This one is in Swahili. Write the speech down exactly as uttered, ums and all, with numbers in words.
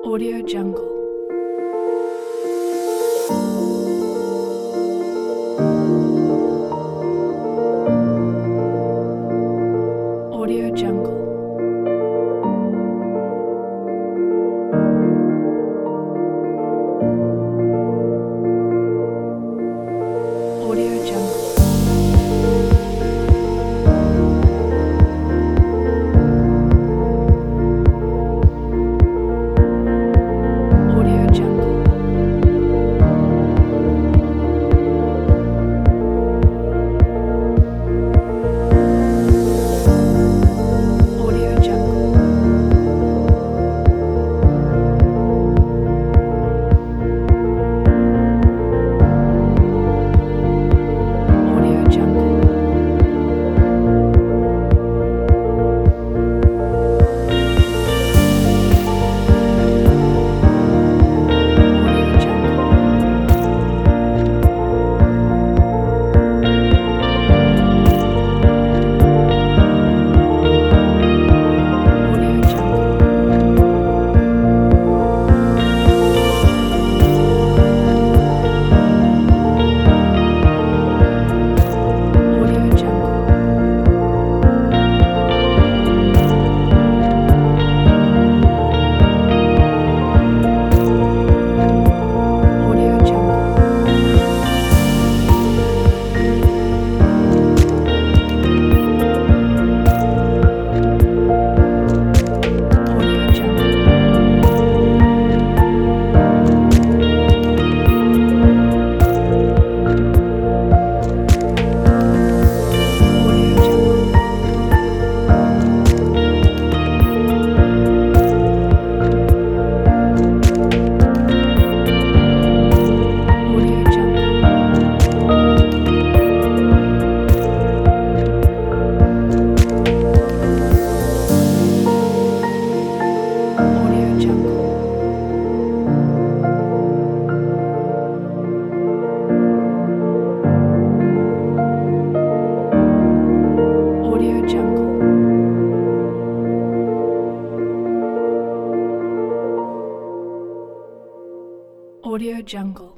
Audio Jungle. Audio Jungle. Audio Jungle. Audio Jungle. Audio Jungle. Audio Jungle. Audio Jungle. Audio Jungle. Audio Jungle. Audio Jungle. Audio Jungle. Audio Jungle. Audio Jungle. Audio Jungle. Audio Jungle. Audio Jungle.